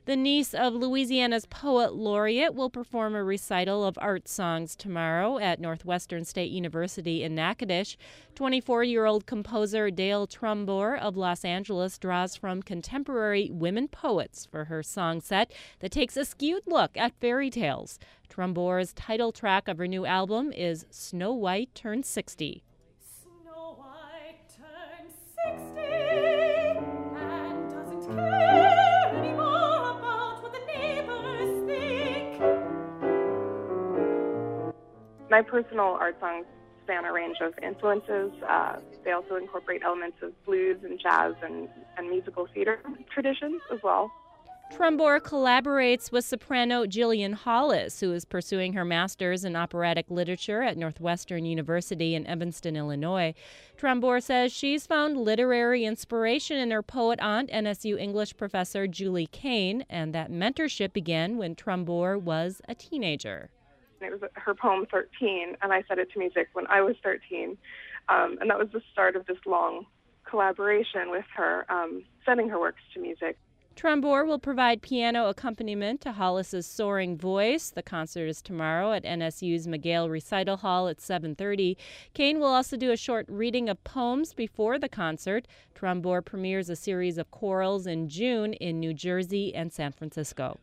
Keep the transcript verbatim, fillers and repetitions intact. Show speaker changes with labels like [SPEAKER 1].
[SPEAKER 1] The niece of Louisiana's poet laureate will perform a recital of art songs tomorrow at Northwestern State University in Natchitoches. twenty-four-year-old composer Dale Trumbore of Los Angeles draws from contemporary women poets for her song set that takes a skewed look at fairy tales. Trumbore's title track of her new album is Snow White Turned sixty.
[SPEAKER 2] Snow White turned sixty and doesn't care anymore about what the neighbors think.
[SPEAKER 3] My personal art songs span a range of influences. Uh, they also incorporate elements of blues and jazz and, and musical theater traditions as well.
[SPEAKER 1] Trumbore collaborates with soprano Jillian Hollis, who is pursuing her master's in operatic literature at Northwestern University in Evanston, Illinois. Trumbore says she's found literary inspiration in her poet aunt, N S U English professor Julie Kane, and that mentorship began when Trumbore was a teenager.
[SPEAKER 3] It was her poem thirteen, and I set it to music when I was thirteen. Um, and that was the start of this long collaboration with her, um, setting her works to music.
[SPEAKER 1] Trumbore will provide piano accompaniment to Hollis's soaring voice. The concert is tomorrow at N S U's McGale Recital Hall at seven thirty. Kane will also do a short reading of poems before the concert. Trumbore premieres a series of chorals in June in New Jersey and San Francisco.